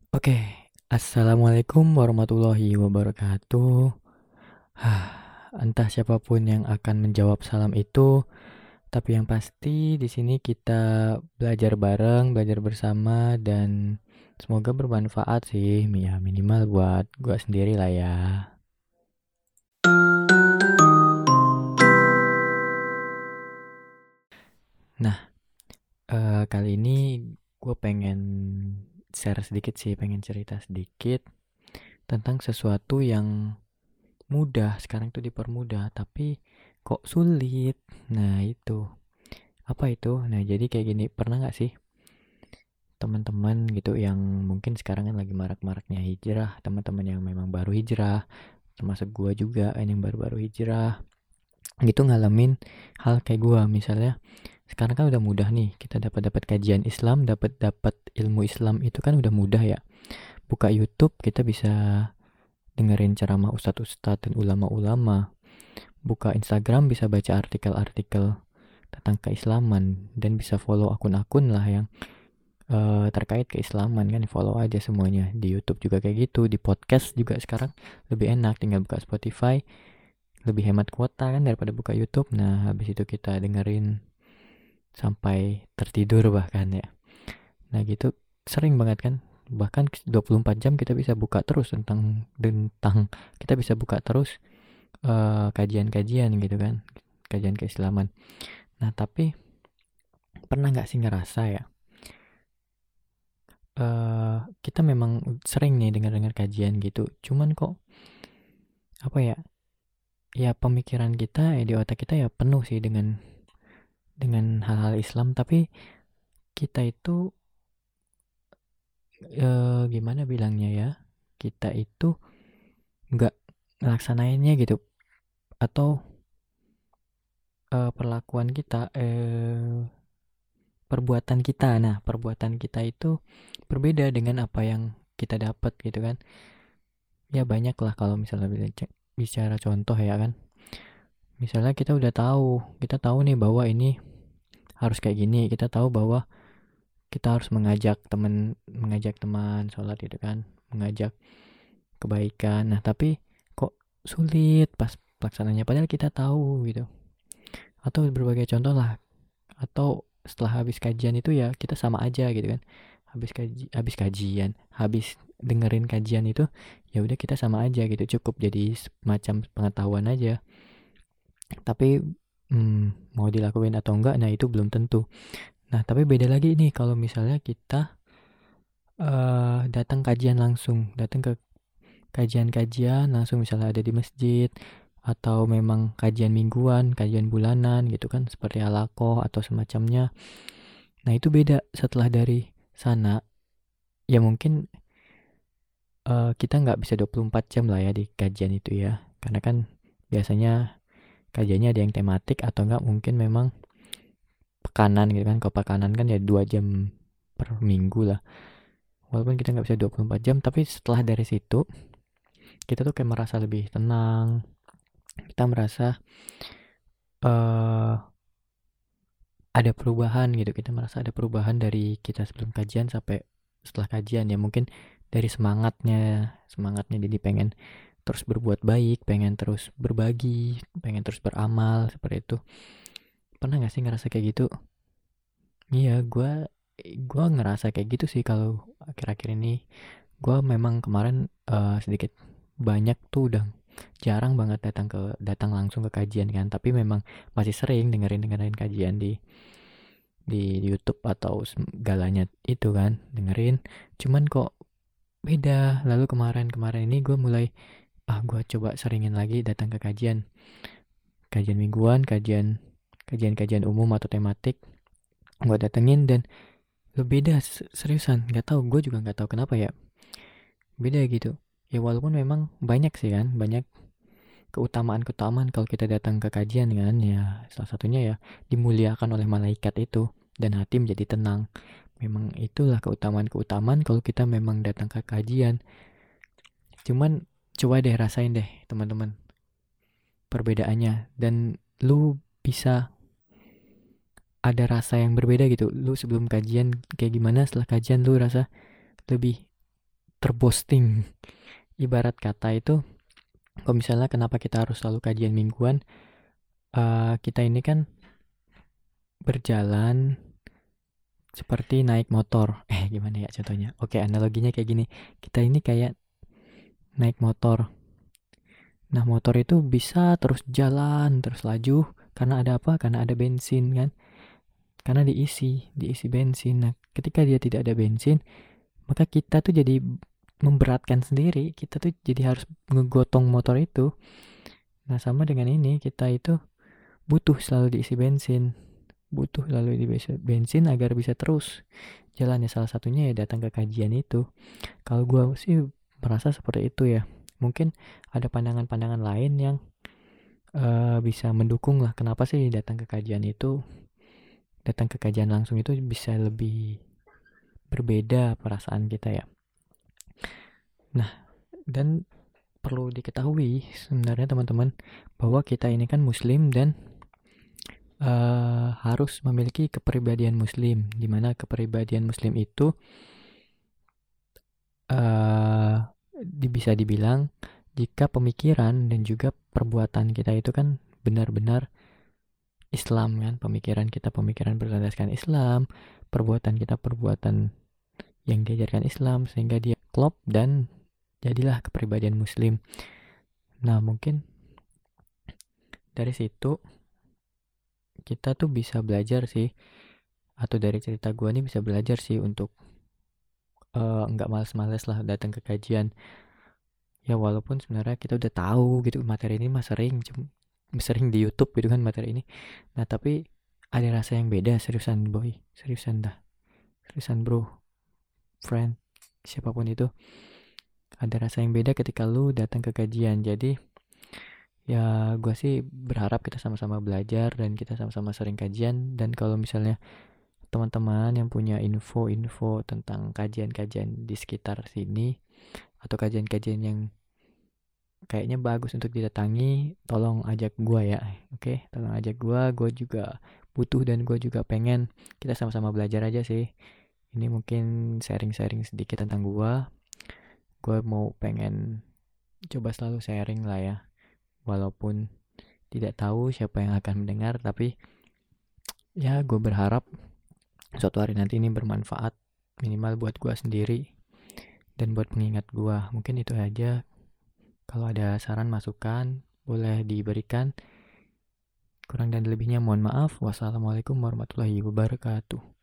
Oke, assalamualaikum warahmatullahi wabarakatuh. Hah, entah siapapun yang akan menjawab salam itu, tapi yang pasti di sini kita belajar bareng, belajar bersama, dan semoga bermanfaat sih, ya minimal buat gua sendiri lah ya. Nah, kali ini gue pengen share sedikit sih, pengen cerita sedikit tentang sesuatu yang mudah sekarang tuh dipermudah, tapi kok sulit. Nah, itu. Apa itu? Nah, jadi kayak gini, pernah nggak sih teman-teman gitu yang mungkin sekarang kan lagi marak-maraknya hijrah, teman-teman yang memang baru hijrah, termasuk gua juga kan yang baru-baru hijrah, gitu ngalamin hal kayak gua. Misalnya, sekarang kan udah mudah nih, kita dapat kajian Islam, dapat ilmu Islam itu kan udah mudah ya. Buka YouTube, kita bisa dengerin ceramah ustadz-ustadz dan ulama-ulama. Buka Instagram bisa baca artikel-artikel tentang keislaman dan bisa follow akun-akun lah yang terkait keislaman kan, follow aja semuanya. Di YouTube juga kayak gitu, di podcast juga sekarang lebih enak, tinggal buka Spotify, lebih hemat kuota kan daripada buka YouTube. Nah, habis itu kita dengerin sampai tertidur bahkan ya. Nah, gitu sering banget kan. Bahkan 24 jam kita bisa buka terus tentang tentang kita bisa buka terus kajian-kajian gitu kan, kajian keislaman. Nah, tapi pernah nggak sih ngerasa ya, kita memang sering nih dengar-dengar kajian gitu, cuman kok apa ya, ya pemikiran kita ya di otak kita ya penuh sih dengan hal-hal Islam, tapi kita itu gimana bilangnya ya, kita itu nggak ngelaksanainnya gitu, atau perlakuan kita, perbuatan kita, nah perbuatan kita itu berbeda dengan apa yang kita dapat gitu kan. Ya banyak lah kalau misalnya bicara contoh ya kan. Misalnya kita tahu nih bahwa ini harus kayak gini. Kita tahu bahwa kita harus mengajak teman sholat gitu kan, mengajak kebaikan. Nah, tapi kok sulit pas pelaksananya padahal kita tahu gitu. Atau berbagai contoh lah. Atau setelah habis kajian itu ya kita sama aja gitu kan. Habis dengerin kajian itu ya udah kita sama aja gitu. Cukup jadi semacam pengetahuan aja. Tapi mau dilakuin atau enggak, nah itu belum tentu. Nah, tapi beda lagi nih kalau misalnya kita datang ke kajian-kajian langsung, misalnya ada di masjid, atau memang kajian mingguan, kajian bulanan gitu kan, seperti halaqah atau semacamnya. Nah, itu beda setelah dari sana. Ya mungkin kita nggak bisa 24 jam lah ya di kajian itu ya. Karena kan biasanya kajiannya ada yang tematik atau enggak mungkin memang pekanan gitu kan. Kalau pekanan kan ya 2 jam per minggu lah. Walaupun kita nggak bisa 24 jam, tapi setelah dari situ kita tuh kayak merasa lebih tenang. Kita merasa eh ada perubahan gitu. Kita merasa ada perubahan dari kita sebelum kajian sampai setelah kajian ya. Mungkin dari semangatnya jadi pengen terus berbuat baik, pengen terus berbagi, pengen terus beramal seperti itu. Pernah nggak sih ngerasa kayak gitu? Iya, gue ngerasa kayak gitu sih kalau akhir-akhir ini. Gue memang kemarin sedikit banyak tuh udah jarang banget datang langsung ke kajian kan, tapi memang masih sering dengerin kajian di YouTube atau segalanya itu kan, dengerin. Cuman kok beda. Lalu kemarin ini gue mulai gue coba seringin lagi datang ke kajian mingguan, kajian umum atau tematik. Gue datengin dan lo beda, seriusan nggak tahu, gue juga nggak tahu kenapa ya beda gitu. Ya walaupun memang banyak sih kan, banyak keutamaan kalau kita datang ke kajian kan, ya salah satunya ya dimuliakan oleh malaikat itu dan hati menjadi tenang. Memang itulah keutamaan kalau kita memang datang ke kajian. Cuman coba deh rasain deh teman-teman perbedaannya, dan lu bisa ada rasa yang berbeda gitu. Lu sebelum kajian kayak gimana, setelah kajian lu rasa lebih terboosting. Ibarat kata itu, kalau misalnya kenapa kita harus selalu kajian mingguan, kita ini kan berjalan seperti naik motor. Gimana ya contohnya? Oke, analoginya kayak gini. Kita ini kayak naik motor. Nah, motor itu bisa terus jalan, terus laju. Karena ada apa? Karena ada bensin kan. Karena diisi bensin. Nah, ketika dia tidak ada bensin, maka kita tuh jadi memberatkan sendiri. Kita tuh jadi harus ngegotong motor itu. Nah, sama dengan ini, kita itu butuh selalu diisi bensin. Butuh selalu diisi bensin agar bisa terus jalan. Ya, salah satunya ya datang ke kajian itu. Kalau gue sih merasa seperti itu ya. Mungkin ada pandangan-pandangan lain yang bisa mendukung lah. Kenapa sih datang ke kajian itu, datang ke kajian langsung itu bisa lebih berbeda perasaan kita ya. Nah, dan perlu diketahui sebenarnya teman-teman, bahwa kita ini kan muslim dan harus memiliki kepribadian muslim, dimana kepribadian muslim itu bisa dibilang jika pemikiran dan juga perbuatan kita itu kan benar-benar Islam kan, pemikiran kita pemikiran berlandaskan Islam, perbuatan kita perbuatan yang diajarkan Islam, sehingga dia klop dan jadilah kepribadian muslim. Nah, mungkin dari situ kita tuh bisa belajar sih, atau dari cerita gue nih bisa belajar sih untuk nggak males-males lah datang ke kajian. Ya walaupun sebenarnya kita udah tahu gitu materi ini mah sering di YouTube gitu kan materi ini. Nah, tapi ada rasa yang beda, seriusan boy, seriusan bro, friend, siapapun itu, ada rasa yang beda ketika lu datang ke kajian. Jadi ya gue sih berharap kita sama-sama belajar dan kita sama-sama sering kajian. Dan kalau misalnya teman-teman yang punya info-info tentang kajian-kajian di sekitar sini atau kajian-kajian yang kayaknya bagus untuk didatangi, tolong ajak gue ya. Oke, tolong ajak gue juga butuh dan gue juga pengen kita sama-sama belajar aja sih. Ini mungkin sharing-sharing sedikit tentang gue mau pengen coba selalu sharing lah ya, walaupun tidak tahu siapa yang akan mendengar, tapi ya gue berharap suatu hari nanti ini bermanfaat, minimal buat gue sendiri dan buat pengingat gue. Mungkin itu aja. Kalau ada saran masukan boleh diberikan. Kurang dan lebihnya mohon maaf. Wassalamualaikum warahmatullahi wabarakatuh.